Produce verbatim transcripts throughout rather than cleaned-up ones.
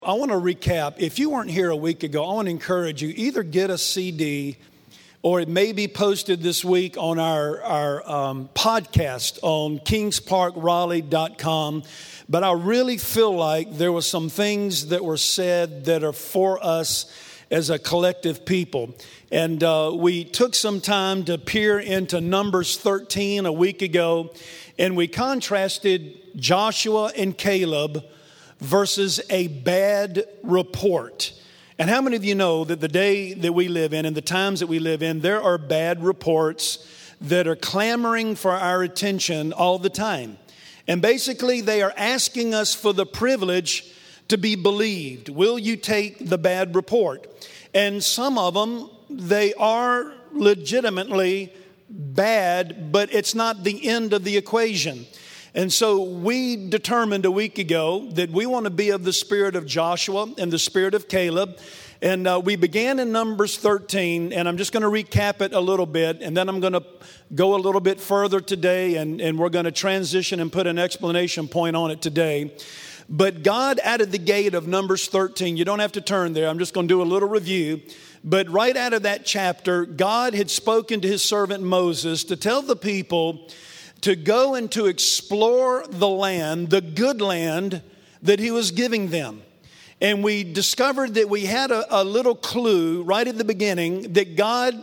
I want to recap. If you weren't here a week ago, I want to encourage you, either get a C D or it may be posted this week on our, our um, podcast on kings park raleigh dot com. But I really feel like there were some things that were said that are for us as a collective people. And uh, we took some time to peer into Numbers thirteen a week ago, and we contrasted Joshua and Caleb versus a bad report. And how many of you know that the day that we live in and the times that we live in, there are bad reports that are clamoring for our attention all the time. And basically, they are asking us for the privilege to be believed. Will you take the bad report? And some of them, they are legitimately bad, but it's not the end of the equation. And so we determined a week ago that we want to be of the spirit of Joshua and the spirit of Caleb. And uh, we began in Numbers thirteen, and I'm just going to recap it a little bit, and then I'm going to go a little bit further today, and, and we're going to transition and put an explanation point on it today. But God, out of the gate of Numbers thirteen, you don't have to turn there, I'm just going to do a little review. But right out of that chapter, God had spoken to his servant Moses to tell the people to go and to explore the land, the good land that he was giving them. And we discovered that we had a, a little clue right at the beginning that God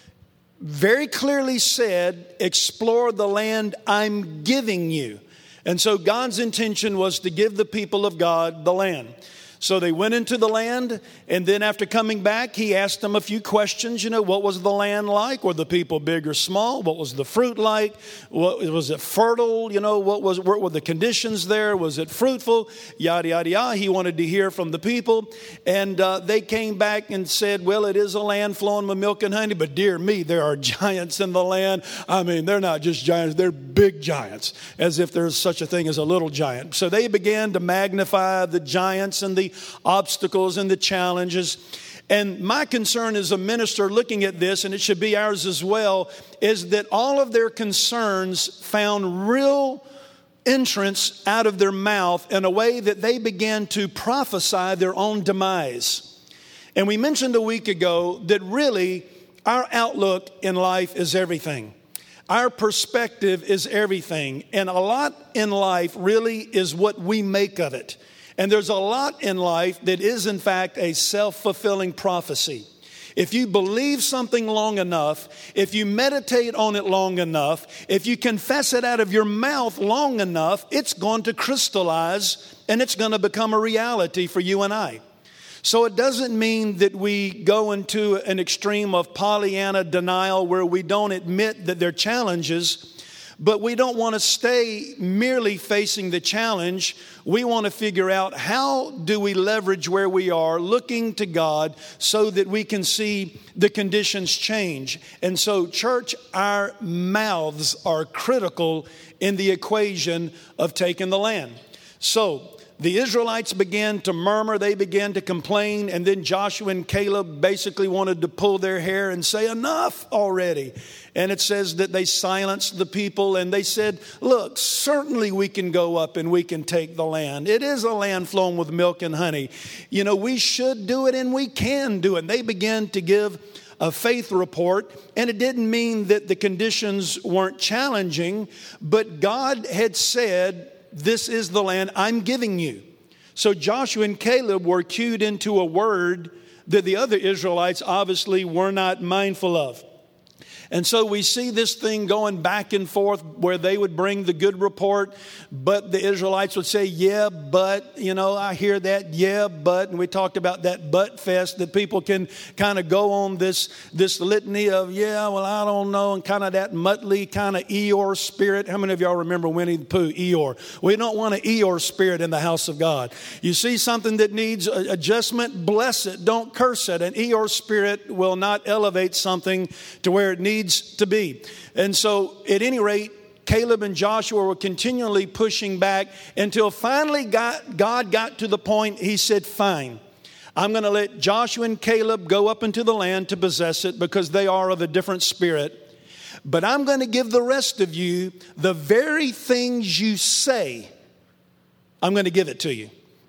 very clearly said, explore the land I'm giving you. And so God's intention was to give the people of God the land. So they went into the land, and then after coming back, he asked them a few questions. You know, what was the land like? Were the people big or small? What was the fruit like? What, was it fertile? You know, what was what were the conditions there? Was it fruitful? Yada, yada, yada. He wanted to hear from the people. And uh, they came back and said, well, it is a land flowing with milk and honey, but dear me, there are giants in the land. I mean, they're not just giants, they're big giants, as if there's such a thing as a little giant. So they began to magnify the giants and the obstacles and the challenges. And my concern as a minister looking at this, and it should be ours as well, is that all of their concerns found real entrance out of their mouth in a way that they began to prophesy their own demise. And we mentioned a week ago that really our outlook in life is everything. Our perspective is everything. And a lot in life really is what we make of it. And there's a lot in life that is, in fact, a self-fulfilling prophecy. If you believe something long enough, if you meditate on it long enough, if you confess it out of your mouth long enough, it's going to crystallize and it's going to become a reality for you and I. So it doesn't mean that we go into an extreme of Pollyanna denial where we don't admit that there are challenges. But we don't want to stay merely facing the challenge. We want to figure out how do we leverage where we are, looking to God so that we can see the conditions change. And so, church, our mouths are critical in the equation of taking the land. So the Israelites began to murmur, they began to complain, and then Joshua and Caleb basically wanted to pull their hair and say, enough already. And it says that they silenced the people and they said, look, certainly we can go up and we can take the land. It is a land flowing with milk and honey. You know, we should do it and we can do it. And they began to give a faith report, and it didn't mean that the conditions weren't challenging, but God had said, this is the land I'm giving you. So Joshua and Caleb were cued into a word that the other Israelites obviously were not mindful of. And so we see this thing going back and forth where they would bring the good report, but the Israelites would say, yeah, but, you know, I hear that, yeah, but. And we talked about that but fest, that people can kind of go on this, this litany of, yeah, well, I don't know, and kind of that Muttley kind of Eeyore spirit. How many of y'all remember Winnie the Pooh, Eeyore? We don't want an Eeyore spirit in the house of God. You see something that needs adjustment, bless it, don't curse it. An Eeyore spirit will not elevate something to where it needs to be. And so at any rate, Caleb and Joshua were continually pushing back until finally got, God got to the point he said, fine, I'm going to let Joshua and Caleb go up into the land to possess it because they are of a different spirit. But I'm going to give the rest of you the very things you say. I'm going to give it to you.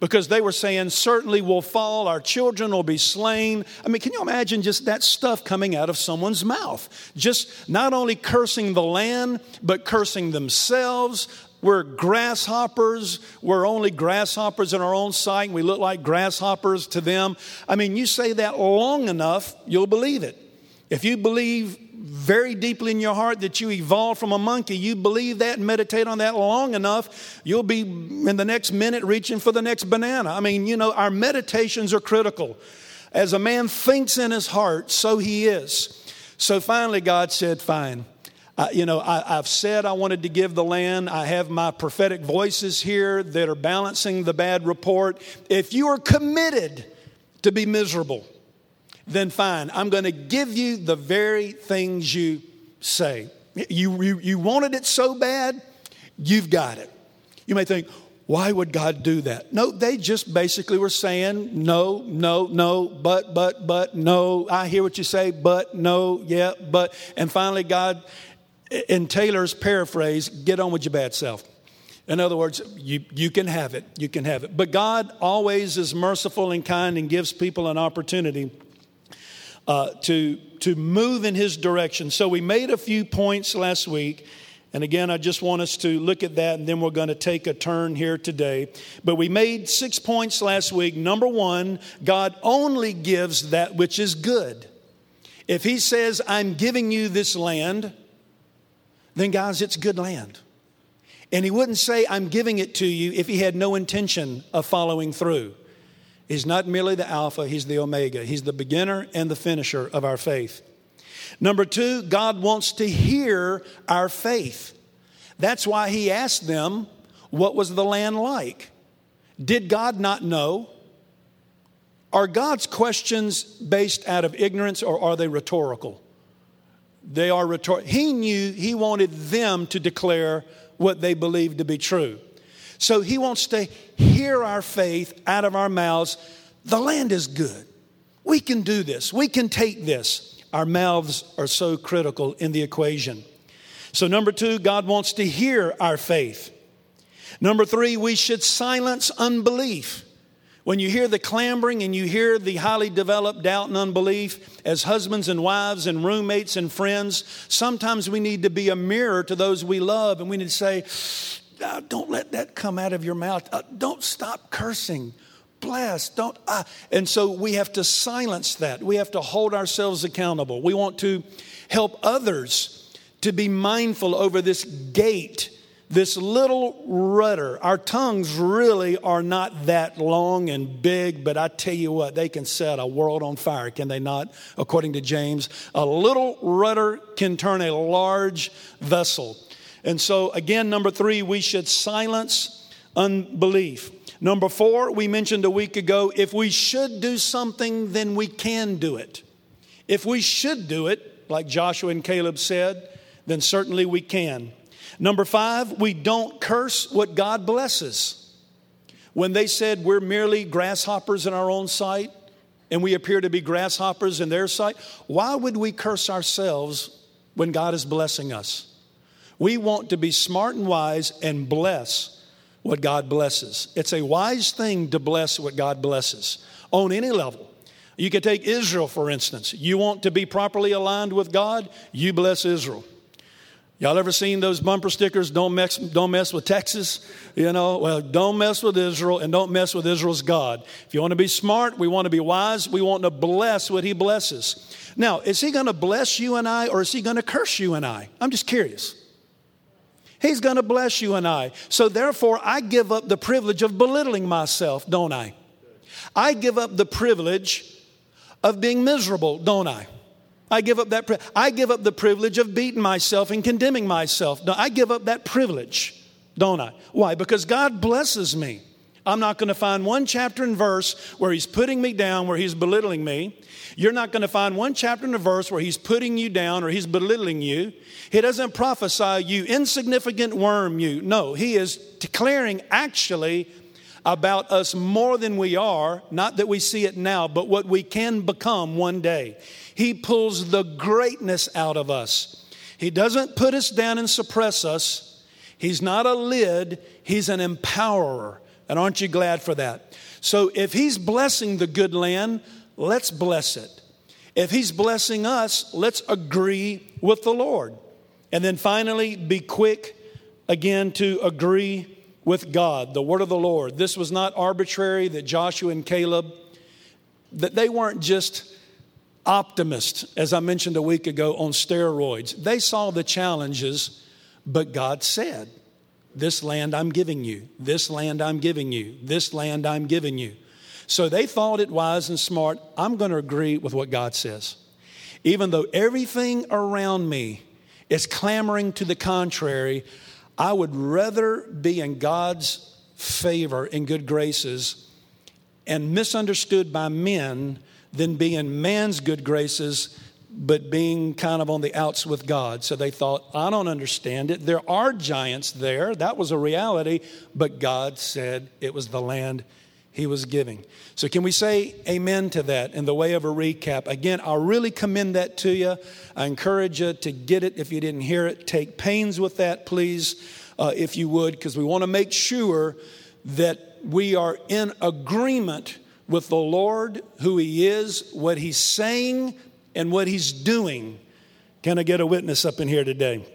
because they were saying, certainly we'll fall, our children will be slain. I mean, can you imagine just that stuff coming out of someone's mouth? Just not only cursing the land, but cursing themselves. We're grasshoppers. We're only grasshoppers in our own sight, and we look like grasshoppers to them. I mean, you say that long enough, you'll believe it. If you believe very deeply in your heart that you evolved from a monkey, you believe that and meditate on that long enough, you'll be in the next minute reaching for the next banana. I mean, you know, our meditations are critical. As a man thinks in his heart, so he is. So finally God said, fine. Uh, you know, I, I've said I wanted to give the land. I have my prophetic voices here that are balancing the bad report. If you are committed to be miserable, then fine, I'm going to give you the very things you say. You, you, you wanted it so bad, you've got it. You may think, why would God do that? No, they just basically were saying, no, no, no, but, but, but, no. I hear what you say, but, no, yeah, but. And finally, God, in Taylor's paraphrase, get on with your bad self. In other words, you, you can have it. You can have it. But God always is merciful and kind and gives people an opportunity Uh, to to move in his direction. So we made a few points last week. And again, I just want us to look at that, and then we're going to take a turn here today. But we made six points last week. Number one, God only gives that which is good. If he says, I'm giving you this land, then guys, it's good land. And he wouldn't say, I'm giving it to you if he had no intention of following through. He's not merely the Alpha, he's the Omega. He's the beginner and the finisher of our faith. Number two, God wants to hear our faith. That's why he asked them, what was the land like? Did God not know? Are God's questions based out of ignorance, or are they rhetorical? They are rhetorical. He knew he wanted them to declare what they believed to be true. So he wants to hear our faith out of our mouths. The land is good. We can do this. We can take this. Our mouths are so critical in the equation. So number two, God wants to hear our faith. Number three, we should silence unbelief. When you hear the clamoring and you hear the highly developed doubt and unbelief as husbands and wives and roommates and friends, sometimes we need to be a mirror to those we love, and we need to say, Uh, don't let that come out of your mouth. Uh, don't stop cursing. Bless. Don't. Uh. And so we have to silence that. We have to hold ourselves accountable. We want to help others to be mindful over this gate, this little rudder. Our tongues really are not that long and big, but I tell you what, they can set a world on fire, can they not? According to James, a little rudder can turn a large vessel. And so, again, number three, we should silence unbelief. Number four, we mentioned a week ago, if we should do something, then we can do it. If we should do it, like Joshua and Caleb said, then certainly we can. Number five, we don't curse what God blesses. When they said we're merely grasshoppers in our own sight, and we appear to be grasshoppers in their sight, why would we curse ourselves when God is blessing us? We want to be smart and wise and bless what God blesses. It's a wise thing to bless what God blesses on any level. You could take Israel, for instance. You want to be properly aligned with God, you bless Israel. Y'all ever seen those bumper stickers, don't mess, don't mess with Texas? You know, well, don't mess with Israel and don't mess with Israel's God. If you want to be smart, we want to be wise, we want to bless what he blesses. Now, is he going to bless you and I, or is he going to curse you and I? I'm just curious. He's going to bless you and I. So therefore, I give up the privilege of belittling myself, don't I? I give up the privilege of being miserable, don't I? I give up that. I give up the privilege of beating myself and condemning myself. I give up that privilege, don't I? Why? Because God blesses me. I'm not going to find one chapter and verse where he's putting me down, where he's belittling me. You're not going to find one chapter and a verse where he's putting you down or he's belittling you. He doesn't prophesy you insignificant worm you. No, he is declaring actually about us more than we are, not that we see it now, but what we can become one day. He pulls the greatness out of us. He doesn't put us down and suppress us. He's not a lid. He's an empowerer. And aren't you glad for that? So if he's blessing the good land, let's bless it. If he's blessing us, let's agree with the Lord. And then finally, be quick again to agree with God, the word of the Lord. This was not arbitrary, that Joshua and Caleb, that they weren't just optimists, as I mentioned a week ago, on steroids. They saw the challenges, but God said, this land I'm giving you, this land I'm giving you, this land I'm giving you. So they thought it wise and smart, I'm going to agree with what God says. Even though everything around me is clamoring to the contrary, I would rather be in God's favor and good graces and misunderstood by men than be in man's good graces, but being kind of on the outs with God. So they thought, I don't understand it. There are giants there. That was a reality. But God said it was the land he was giving. So can we say amen to that in the way of a recap? Again, I really commend that to you. I encourage you to get it if you didn't hear it. Take pains with that, please, uh, if you would, because we want to make sure that we are in agreement with the Lord, who he is, what he's saying, and what he's doing. Can I get a witness up in here today?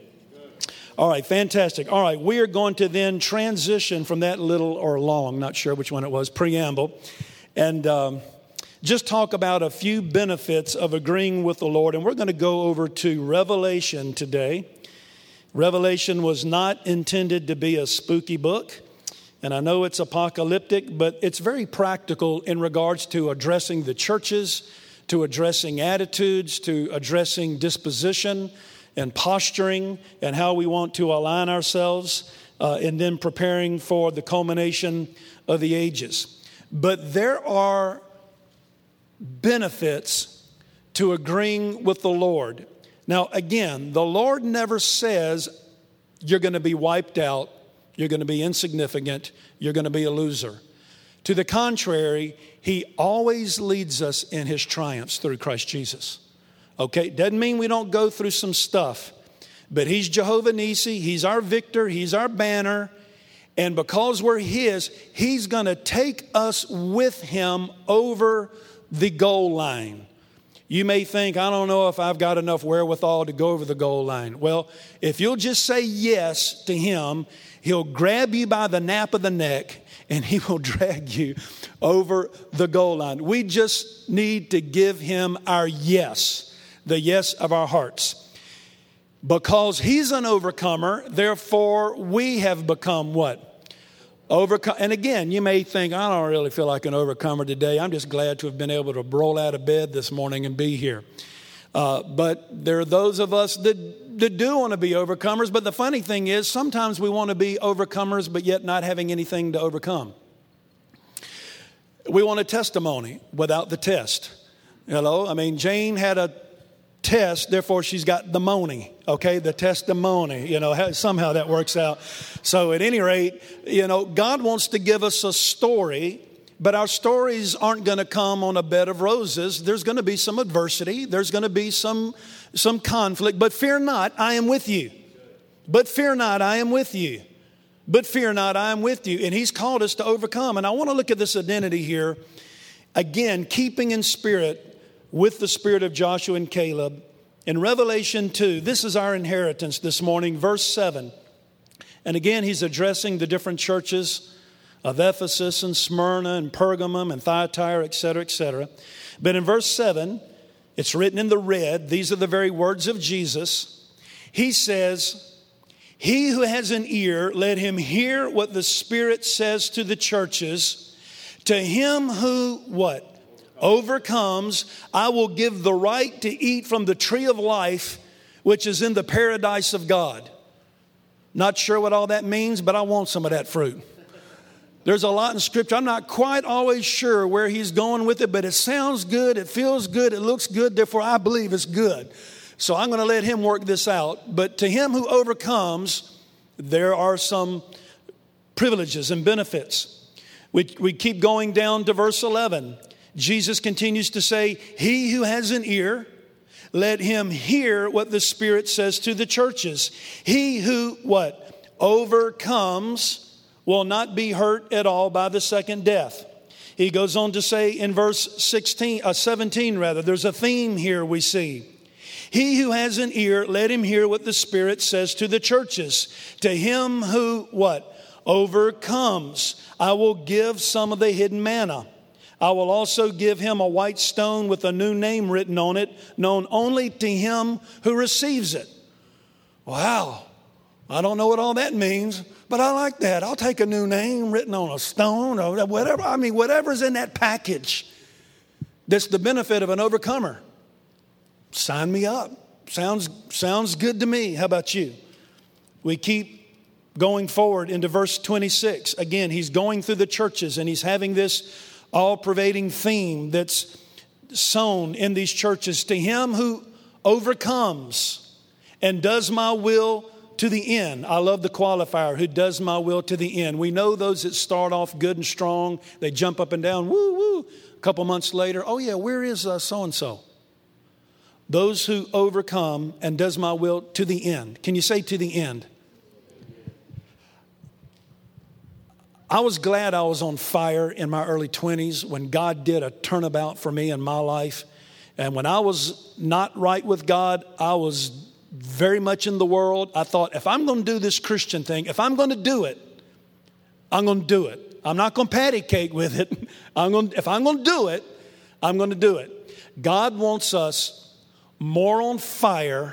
All right, fantastic. All right, we are going to then transition from that little or long, not sure which one it was, preamble, and um, just talk about a few benefits of agreeing with the Lord. And we're going to go over to Revelation today. Revelation was not intended to be a spooky book. And I know it's apocalyptic, but it's very practical in regards to addressing the churches, to addressing attitudes, to addressing disposition and posturing and how we want to align ourselves, uh, and then preparing for the culmination of the ages. But there are benefits to agreeing with the Lord. Now, again, the Lord never says you're going to be wiped out, you're going to be insignificant, you're going to be a loser. To the contrary, he always leads us in his triumphs through Christ Jesus. Okay, doesn't mean we don't go through some stuff, but he's Jehovah Nissi, he's our victor, he's our banner, and because we're his, he's going to take us with him over the goal line. You may think, I don't know if I've got enough wherewithal to go over the goal line. Well, if you'll just say yes to him, he'll grab you by the nape of the neck and he will drag you over the goal line. We just need to give him our yes, the yes of our hearts. Because he's an overcomer, therefore we have become what? Overcome. And again, you may think, I don't really feel like an overcomer today. I'm just glad to have been able to roll out of bed this morning and be here. Uh, but there are those of us that, that do want to be overcomers. But the funny thing is, sometimes we want to be overcomers, but yet not having anything to overcome. We want a testimony without the test. Hello? I mean, Jane had a test, therefore she's got the money, okay, the testimony, you know, somehow that works out. So at any rate, you know, God wants to give us a story, but our stories aren't going to come on a bed of roses. There's going to be some adversity. There's going to be some, some conflict, but fear not, I am with you. But fear not, I am with you. But fear not, I am with you. And he's called us to overcome. And I want to look at this identity here, again, keeping in spirit with the spirit of Joshua and Caleb. In Revelation two, this is our inheritance this morning, verse seven. And again, he's addressing the different churches of Ephesus and Smyrna and Pergamum and Thyatira, et cetera, et cetera. But in verse seven, it's written in the red. These are the very words of Jesus. He says, he who has an ear, let him hear what the Spirit says to the churches. To him who, what? Overcomes, I will give the right to eat from the tree of life, which is in the paradise of God. Not sure what all that means, but I want some of that fruit. There's a lot in Scripture. I'm not quite always sure where he's going with it, but it sounds good, it feels good, it looks good, therefore I believe it's good. So I'm going to let him work this out. But to him who overcomes, there are some privileges and benefits. We, we keep going down to verse eleven. Jesus continues to say, he who has an ear, let him hear what the Spirit says to the churches. He who, what? Overcomes will not be hurt at all by the second death. He goes on to say in verse sixteen, uh, seventeen rather, there's a theme here we see. He who has an ear, let him hear what the Spirit says to the churches. To him who, what? Overcomes, I will give some of the hidden manna. I will also give him a white stone with a new name written on it, known only to him who receives it. Wow. I don't know what all that means, but I like that. I'll take a new name written on a stone or whatever. I mean, whatever's in that package. That's the benefit of an overcomer. Sign me up. Sounds, sounds good to me. How about you? We keep going forward into verse twenty-six. Again, he's going through the churches and he's having this all-pervading theme that's sown in these churches. To him who overcomes and does my will to the end. I love the qualifier, who does my will to the end. We know those that start off good and strong. They jump up and down, woo, woo. A couple months later, oh yeah, where is uh, so-and-so? Those who overcome and does my will to the end. Can you say to the end? I was glad I was on fire in my early twenties when God did a turnabout for me in my life. And when I was not right with God, I was very much in the world. I thought, if I'm going to do this Christian thing, if I'm going to do it, I'm going to do it. I'm not going to patty cake with it. I'm going, if I'm going to do it, I'm going to do it. God wants us more on fire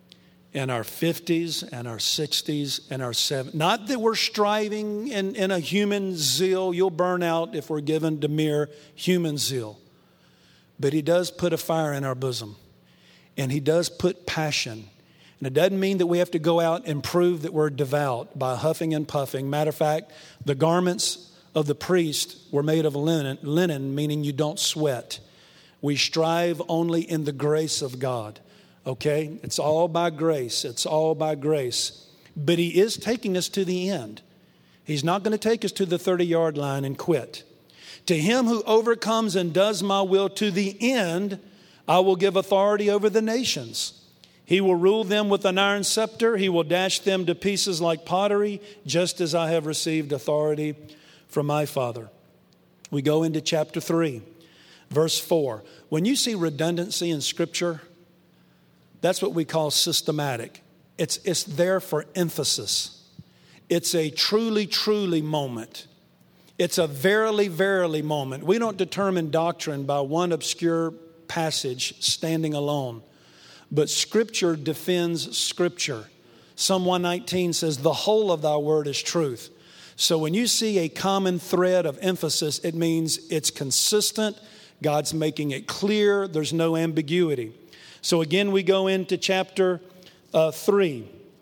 in our fifties and our sixties and our seventies. Not that we're striving in, in a human zeal. You'll burn out if we're given to mere human zeal. But he does put a fire in our bosom. And he does put passion. And it doesn't mean that we have to go out and prove that we're devout by huffing and puffing. Matter of fact, the garments of the priest were made of linen, linen, meaning you don't sweat. We strive only in the grace of God. Okay? It's all by grace. It's all by grace. But he is taking us to the end. He's not going to take us to the thirty-yard line and quit. To him who overcomes and does my will to the end, I will give authority over the nations. He will rule them with an iron scepter. He will dash them to pieces like pottery, just as I have received authority from my Father. We go into chapter three, verse four. When you see redundancy in Scripture, that's what we call systematic. It's, it's there for emphasis. It's a truly, truly moment. It's a verily, verily moment. We don't determine doctrine by one obscure passage standing alone. But Scripture defends Scripture. Psalm one nineteen says, the whole of thy word is truth. So when you see a common thread of emphasis, it means it's consistent. God's making it clear. There's no ambiguity. So again, we go into chapter uh, three.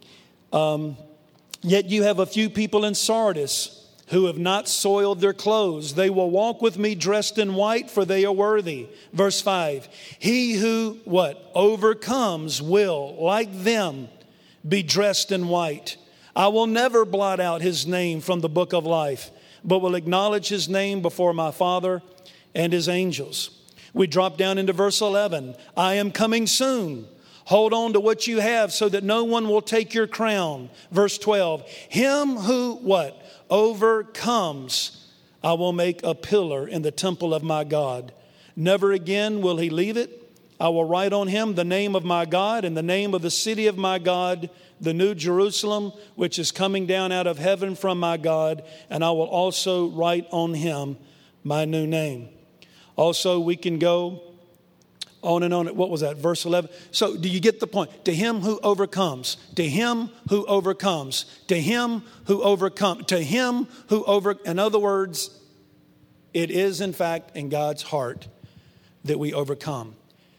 Um, Yet you have a few people in Sardis who have not soiled their clothes. They will walk with me dressed in white, for they are worthy. Verse five, he who, what, overcomes will, like them, be dressed in white. I will never blot out his name from the book of life, but will acknowledge his name before my Father and his angels. We drop down into verse eleven. I am coming soon. Hold on to what you have so that no one will take your crown. Verse twelve, him who, what, overcomes, I will make a pillar in the temple of my God. Never again will he leave it. I will write on him the name of my God and the name of the city of my God, the new Jerusalem, which is coming down out of heaven from my God. And I will also write on him my new name. Also, we can go on and on. What was that? Verse eleven. So do you get the point? To him who overcomes, to him who overcomes, to him who overcomes, to him who over, in other words, it is in fact in God's heart that we overcome.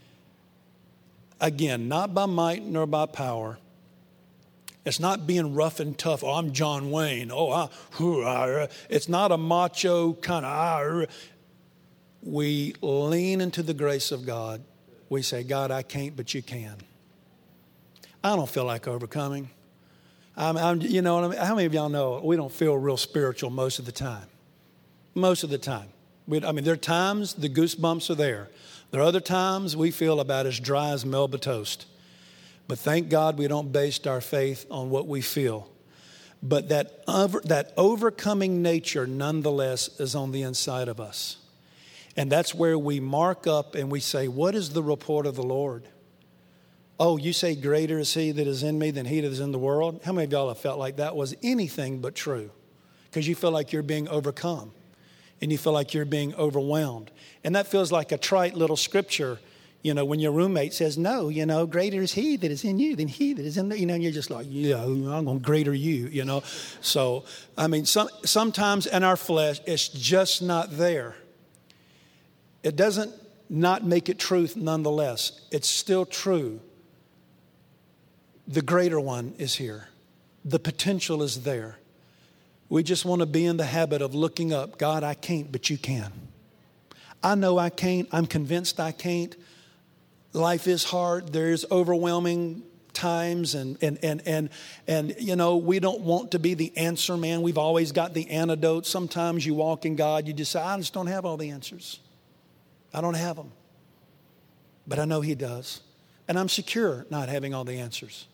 Again, not by might nor by power. It's not being rough and tough. Oh, I'm John Wayne. Oh, I, whoo, I, it's not a macho kind of. I, we lean into the grace of God. We say, God, I can't, but you can. I don't feel like overcoming. I'm, I'm, you know, what I mean? How many of y'all know we don't feel real spiritual most of the time? Most of the time. We, I mean, there are times the goosebumps are there. There are other times we feel about as dry as Melba toast. But thank God we don't base our faith on what we feel. But that over, that overcoming nature, nonetheless, is on the inside of us. And that's where we mark up and we say, what is the report of the Lord? Oh, you say greater is he that is in me than he that is in the world? How many of y'all have felt like that was anything but true? Because you feel like you're being overcome and you feel like you're being overwhelmed. And that feels like a trite little scripture. You know, when your roommate says, no, you know, greater is he that is in you than he that is in the, you know, and you're just like, yeah, I'm going to greater you, you know. So, I mean, some, sometimes in our flesh, it's just not there. It doesn't not make it truth nonetheless. It's still true. The greater one is here. The potential is there. We just want to be in the habit of looking up. God, I can't, but you can. I know I can't. I'm convinced I can't. Life is hard. There's overwhelming times and, and, and, and, and, you know, we don't want to be the answer man. We've always got the antidote. Sometimes you walk in God, you just say, I just don't have all the answers. I don't have them. But I know he does. And I'm secure not having all the answers.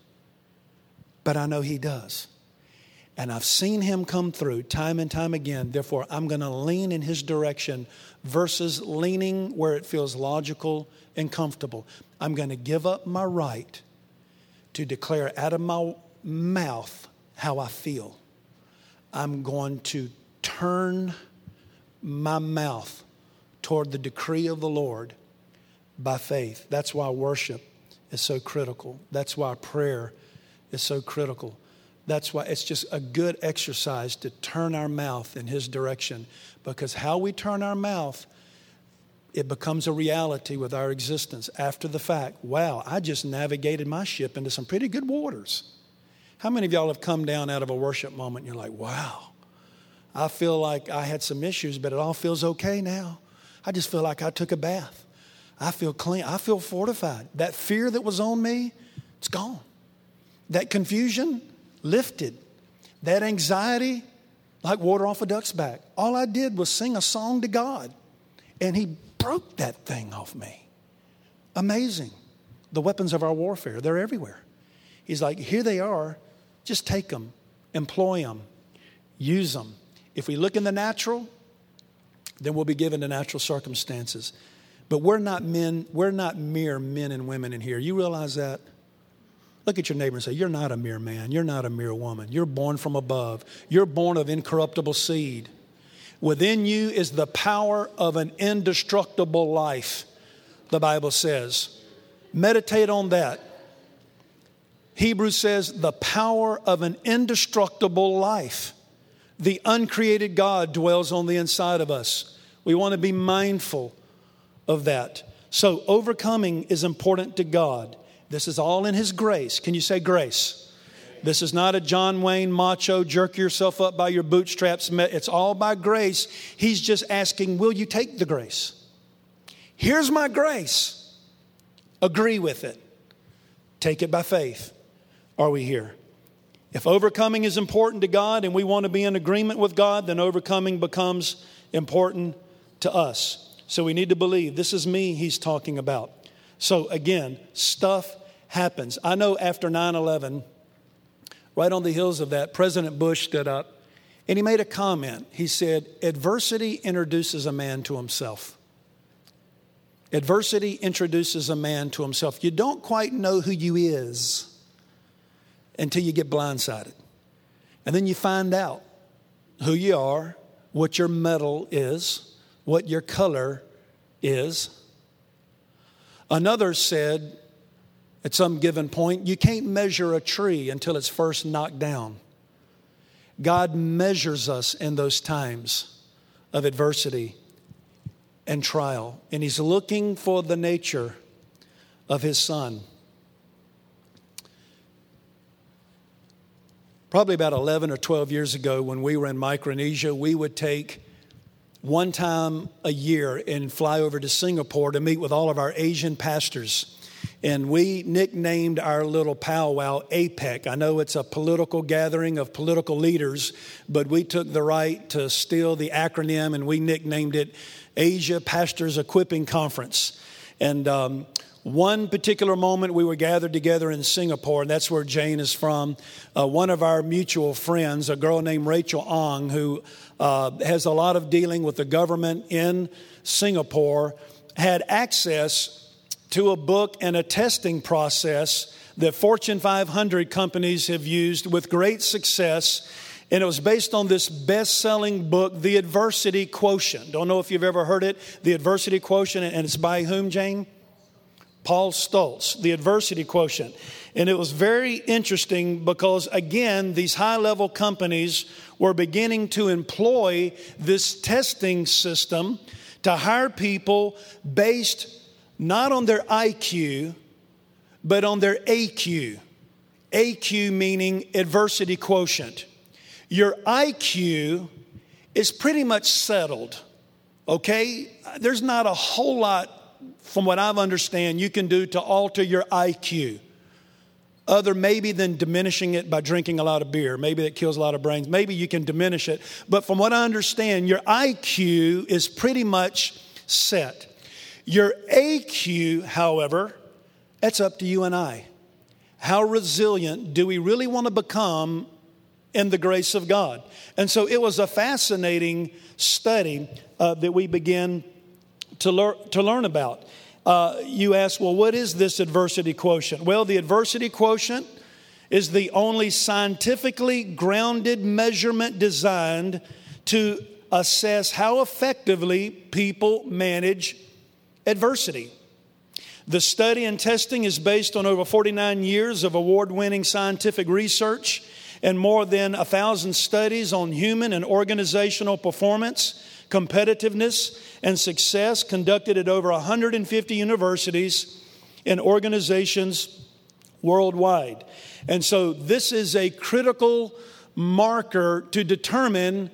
But I know he does. And I've seen him come through time and time again. Therefore, I'm going to lean in his direction versus leaning where it feels logical and comfortable. I'm going to give up my right to declare out of my mouth how I feel. I'm going to turn my mouth toward the decree of the Lord by faith. That's why worship is so critical. That's why prayer is so critical. That's why it's just a good exercise to turn our mouth in his direction, because how we turn our mouth, it becomes a reality with our existence after the fact. Wow, I just navigated my ship into some pretty good waters. How many of y'all have come down out of a worship moment and you're like, wow, I feel like I had some issues, but it all feels okay now. I just feel like I took a bath. I feel clean. I feel fortified. That fear that was on me, it's gone. That confusion, lifted. That anxiety, like water off a duck's back. All I did was sing a song to God, and he broke that thing off me. Amazing. The weapons of our warfare, they're everywhere. He's like, here they are. Just take them, employ them, use them. If we look in the natural, then we'll be given to natural circumstances. But we're not men, we're not mere men and women in here. You realize that? Look at your neighbor and say, you're not a mere man. You're not a mere woman. You're born from above. You're born of incorruptible seed. Within you is the power of an indestructible life, the Bible says. Meditate on that. Hebrews says the power of an indestructible life. The uncreated God dwells on the inside of us. We want to be mindful of that. So overcoming is important to God. This is all in his grace. Can you say grace? This is not a John Wayne macho, jerk yourself up by your bootstraps. It's all by grace. He's just asking, will you take the grace? Here's my grace. Agree with it. Take it by faith. Are we here? If overcoming is important to God and we want to be in agreement with God, then overcoming becomes important to us. So we need to believe this is me he's talking about. So again, stuff happens. I know after nine eleven, right on the heels of that, President Bush stood up and he made a comment. He said, adversity introduces a man to himself. Adversity introduces a man to himself. You don't quite know who you is until you get blindsided. And then you find out who you are, what your metal is, what your color is. Another said at some given point, you can't measure a tree until it's first knocked down. God measures us in those times of adversity and trial. And he's looking for the nature of his son. Probably about eleven or twelve years ago when we were in Micronesia, we would take one time a year and fly over to Singapore to meet with all of our Asian pastors. And we nicknamed our little powwow APEC. I know it's a political gathering of political leaders, but we took the right to steal the acronym and we nicknamed it Asia Pastors Equipping Conference. And um, one particular moment we were gathered together in Singapore, and that's where Jane is from. Uh, one of our mutual friends, a girl named Rachel Ong, who uh, has a lot of dealing with the government in Singapore, had access to a book and a testing process that Fortune five hundred companies have used with great success. And it was based on this best-selling book, The Adversity Quotient. Don't know if you've ever heard it, The Adversity Quotient, and it's by whom, Jane? Paul Stoltz, The Adversity Quotient. And it was very interesting because, again, these high-level companies were beginning to employ this testing system to hire people based not on their I Q, but on their A Q. A Q meaning adversity quotient. Your I Q is pretty much settled, okay? There's not a whole lot, from what I understand, you can do to alter your I Q. Other maybe than diminishing it by drinking a lot of beer. Maybe that kills a lot of brains. Maybe you can diminish it. But from what I understand, your I Q is pretty much set. Your A Q, however, that's up to you and I. How resilient do we really want to become in the grace of God? And so it was a fascinating study uh, that we began to, lear- to learn about. Uh, you ask, well, what is this adversity quotient? Well, the adversity quotient is the only scientifically grounded measurement designed to assess how effectively people manage adversity. The study and testing is based on over forty-nine years of award-winning scientific research and more than one thousand studies on human and organizational performance, competitiveness, and success conducted at over one hundred fifty universities and organizations worldwide. And so this is a critical marker to determine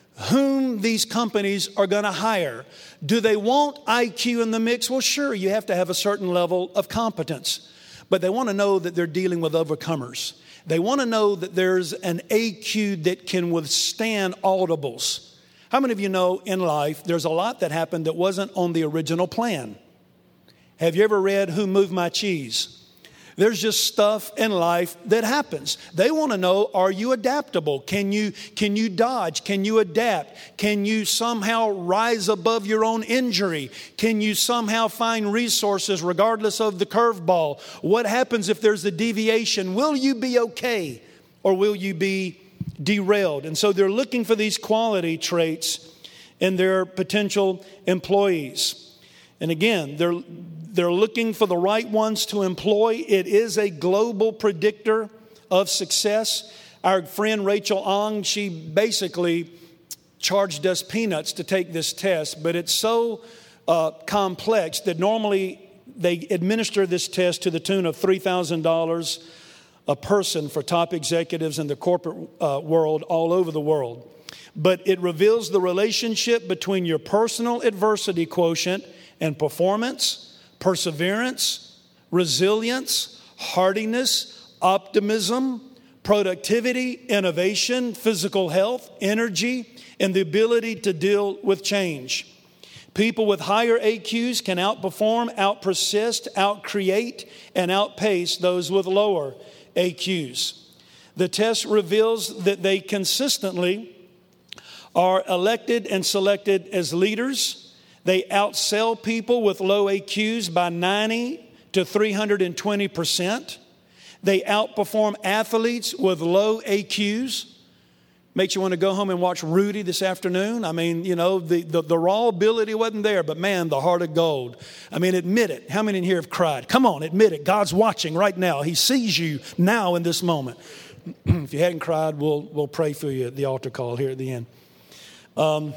whom these companies are going to hire. Do they want I Q in the mix? Well, sure, you have to have a certain level of competence. But they want to know that they're dealing with overcomers. They want to know that there's an A Q that can withstand audibles. How many of you know in life there's a lot that happened that wasn't on the original plan? Have you ever read Who Moved My Cheese? There's just stuff in life that happens. They want to know, are you adaptable? Can you, can you dodge? Can you adapt? Can you somehow rise above your own injury? Can you somehow find resources regardless of the curveball? What happens if there's a deviation? Will you be okay or will you be derailed? And so they're looking for these quality traits in their potential employees. And again, they're they're looking for the right ones to employ. It is a global predictor of success. Our friend Rachel Ong, she basically charged us peanuts to take this test, but it's so uh, complex that normally they administer this test to the tune of three thousand dollars a person for top executives in the corporate uh, world all over the world. But it reveals the relationship between your personal adversity quotient and performance, perseverance, resilience, hardiness, optimism, productivity, innovation, physical health, energy, and the ability to deal with change. People with higher A Qs can outperform, outpersist, outcreate, and outpace those with lower A Qs. The test reveals that they consistently are elected and selected as leaders. They outsell people with low A Qs by ninety to three hundred twenty percent. They outperform athletes with low A Qs. Makes you want to go home and watch Rudy this afternoon. I mean, you know, the, the, the raw ability wasn't there, but man, the heart of gold. I mean, admit it. How many in here have cried? Come on, admit it. God's watching right now. He sees you now in this moment. If you hadn't cried, we'll, we'll pray for you at the altar call here at the end. Um,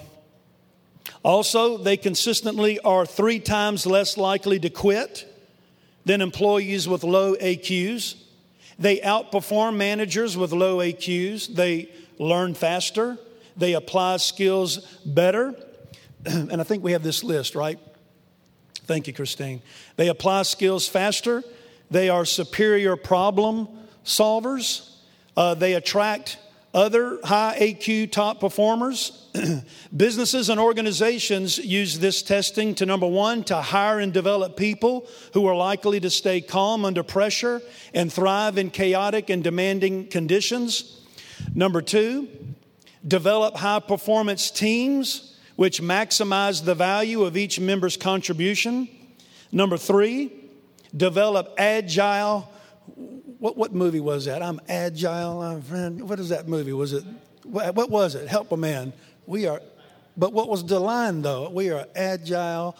also, they consistently are three times less likely to quit than employees with low A Qs. They outperform managers with low A Qs. They learn faster. They apply skills better. And I think we have this list, right? Thank you, Christine. They apply skills faster. They are superior problem solvers. Uh, they attract Other high A Q top performers, businesses and organizations use this testing to, number one, to hire and develop people who are likely to stay calm under pressure and thrive in chaotic and demanding conditions. Number two, develop high performance teams which maximize the value of each member's contribution. Number three, develop agile. What what movie was that? I'm agile. I'm, what is that movie? Was it? What, what was it? Help a man. We are. But what was the line though? We are agile,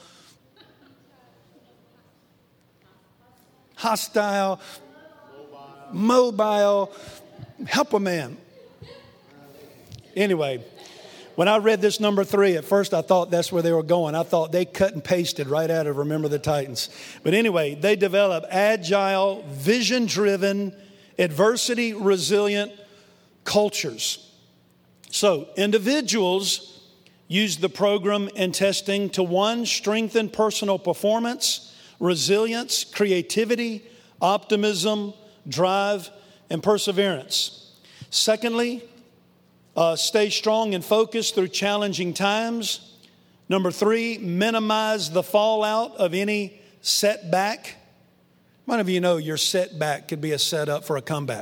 hostile, mobile. mobile. Help a man. Anyway, when I read this number three, at first I thought that's where they were going. I thought they cut and pasted right out of Remember the Titans. But anyway, they develop agile, vision-driven, adversity-resilient cultures. So individuals use the program and testing to, one, strengthen personal performance, resilience, creativity, optimism, drive, and perseverance. Secondly, Uh, stay strong and focused through challenging times. Number three, minimize the fallout of any setback. How many of you know your setback could be a setup for a comeback?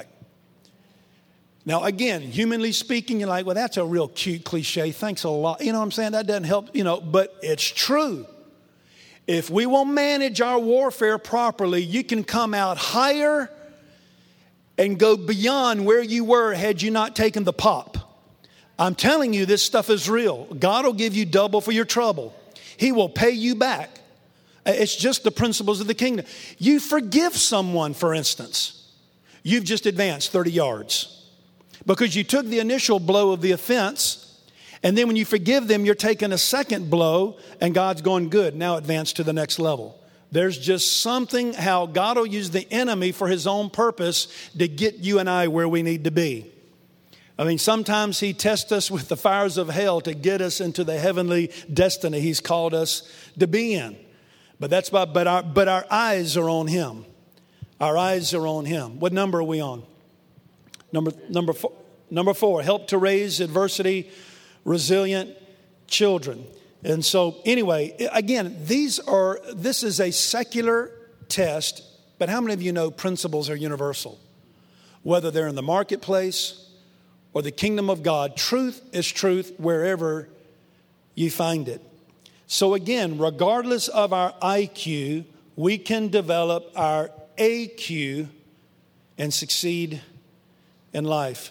Now, again, humanly speaking, you're like, well, that's a real cute cliche. Thanks a lot. You know what I'm saying? That doesn't help, you know, but it's true. If we will manage our warfare properly, you can come out higher and go beyond where you were had you not taken the pop. I'm telling you, this stuff is real. God will give you double for your trouble. He will pay you back. It's just the principles of the kingdom. You forgive someone, for instance. You've just advanced thirty yards because you took the initial blow of the offense. And then when you forgive them, you're taking a second blow and God's going, good, now advance to the next level. There's just something how God will use the enemy for his own purpose to get you and I where we need to be. I mean, sometimes he tests us with the fires of hell to get us into the heavenly destiny he's called us to be in. But that's why, but our, but our eyes are on him. Our eyes are on him. What number are we on? Number, number four, number four, help to raise adversity resilient children. And so anyway, again, these are, this is a secular test, but how many of you know principles are universal? Whether they're in the marketplace or the kingdom of God, truth is truth wherever you find it. So again, regardless of our I Q, we can develop our A Q and succeed in life.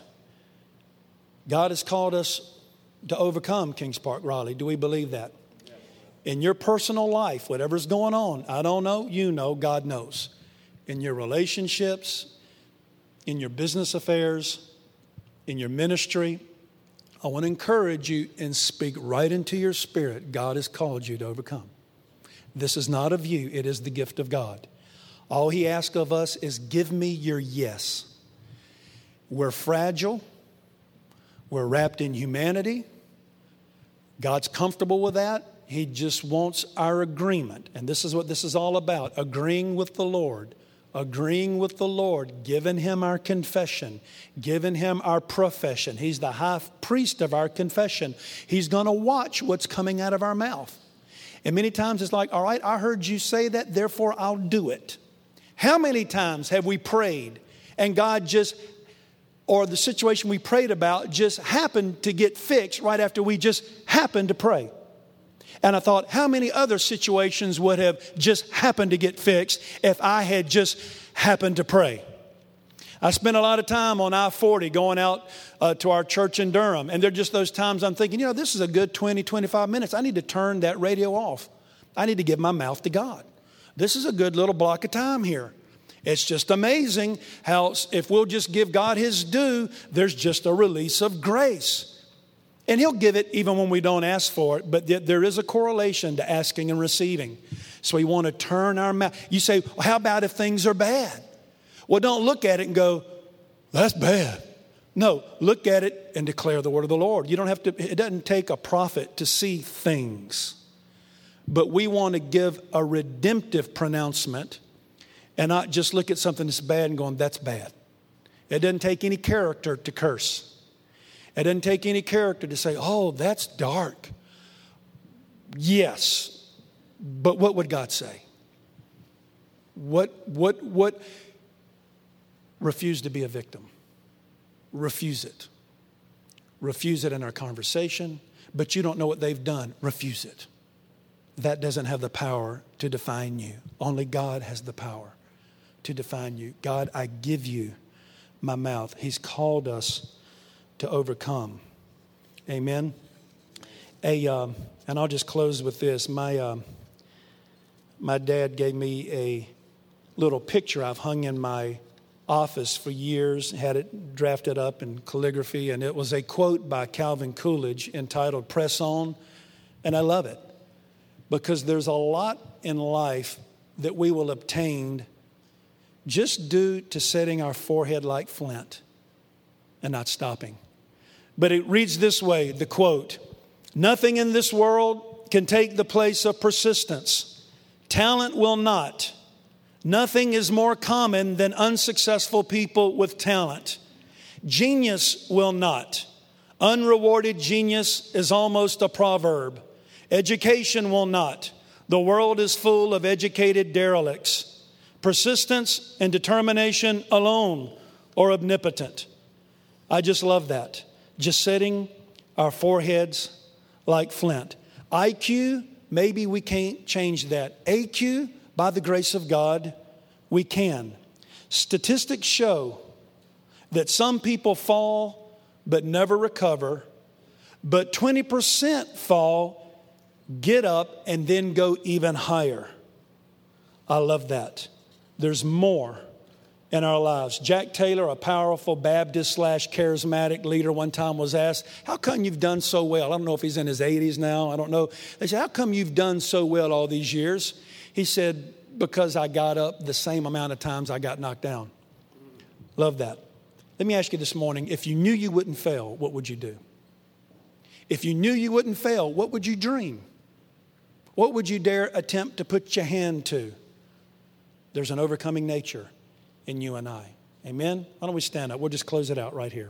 God has called us to overcome Kings Park Raleigh. Do we believe that? In your personal life, whatever's going on, I don't know, you know, God knows. In your relationships, in your business affairs, in your ministry, I want to encourage you and speak right into your spirit. God has called you to overcome. This is not of you. It is the gift of God. All he asks of us is give me your yes. We're fragile. We're wrapped in humanity. God's comfortable with that. He just wants our agreement. And this is what this is all about. Agreeing with the Lord. Agreeing with the Lord, giving him our confession, giving him our profession. He's the high priest of our confession. He's going to watch what's coming out of our mouth. And many times it's like, all right, I heard you say that, therefore I'll do it. How many times have we prayed and God just, or the situation we prayed about just happened to get fixed right after we just happened to pray? And I thought, how many other situations would have just happened to get fixed if I had just happened to pray? I spent a lot of time on I forty going out uh, to our church in Durham. And there are just those times I'm thinking, you know, this is a good twenty, twenty-five minutes. I need to turn that radio off. I need to give my mouth to God. This is a good little block of time here. It's just amazing how if we'll just give God his due, there's just a release of grace. And he'll give it even when we don't ask for it. But there is a correlation to asking and receiving. So we want to turn our mouth. You say, well, how about if things are bad? Well, don't look at it and go, that's bad. No, look at it and declare the word of the Lord. You don't have to, it doesn't take a prophet to see things. But we want to give a redemptive pronouncement and not just look at something that's bad and going, that's bad. It doesn't take any character to curse. It doesn't take any character to say, oh, that's dark. Yes. But what would God say? What, what, what? Refuse to be a victim. Refuse it. Refuse it in our conversation. But you don't know what they've done. Refuse it. That doesn't have the power to define you. Only God has the power to define you. God, I give you my mouth. He's called us to overcome. Amen. A, um, and I'll just close with this. My, um, my dad gave me a little picture I've hung in my office for years, had it drafted up in calligraphy, and it was a quote by Calvin Coolidge entitled "Press On," and I love it because there's a lot in life that we will obtain just due to setting our forehead like flint and not stopping. But it reads this way, the quote, "Nothing in this world can take the place of persistence. Talent will not. Nothing is more common than unsuccessful people with talent. Genius will not. Unrewarded genius is almost a proverb. Education will not. The world is full of educated derelicts. Persistence and determination alone are omnipotent." I just love that. Just setting our foreheads like flint. I Q, maybe we can't change that. A Q, by the grace of God, we can. Statistics show that some people fall but never recover, but twenty percent fall, get up, and then go even higher. I love that. There's more in our lives. Jack Taylor, a powerful Baptist slash charismatic leader, one time was asked, how come you've done so well? I don't know if he's in his eighties now. I don't know. They said, how come you've done so well all these years? He said, because I got up the same amount of times I got knocked down. Love that. Let me ask you this morning, if you knew you wouldn't fail, what would you do? If you knew you wouldn't fail, what would you dream? What would you dare attempt to put your hand to? There's an overcoming nature in you and I. Amen? Why don't we stand up? We'll just close it out right here.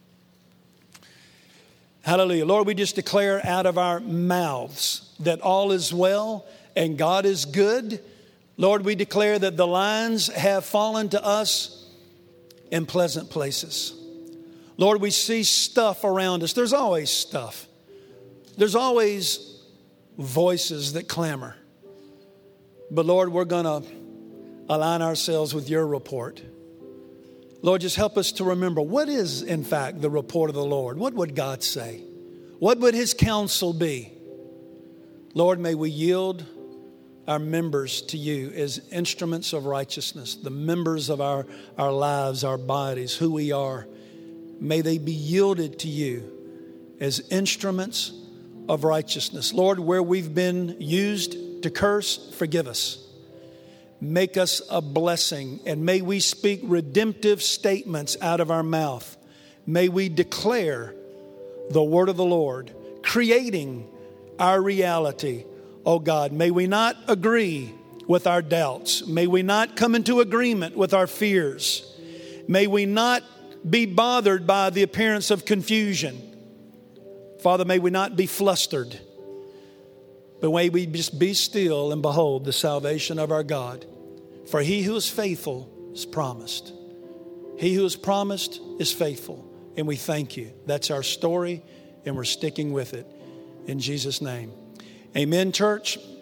Hallelujah. Lord, we just declare out of our mouths that all is well and God is good. Lord, we declare that the lines have fallen to us in pleasant places. Lord, we see stuff around us. There's always stuff. There's always voices that clamor. But Lord, we're going to align ourselves with your report. Lord, just help us to remember, what is, in fact, the report of the Lord? What would God say? What would his counsel be? Lord, may we yield our members to you as instruments of righteousness, the members of our, our lives, our bodies, who we are. May they be yielded to you as instruments of righteousness. Lord, where we've been used to curse, forgive us. Make us a blessing, and may we speak redemptive statements out of our mouth. May we declare the word of the Lord, creating our reality. Oh God, may we not agree with our doubts. May we not come into agreement with our fears. May we not be bothered by the appearance of confusion. Father, may we not be flustered, but may we just be still and behold the salvation of our God. For he who is faithful is promised. He who is promised is faithful. And we thank you. That's our story, and we're sticking with it. In Jesus' name. Amen, church.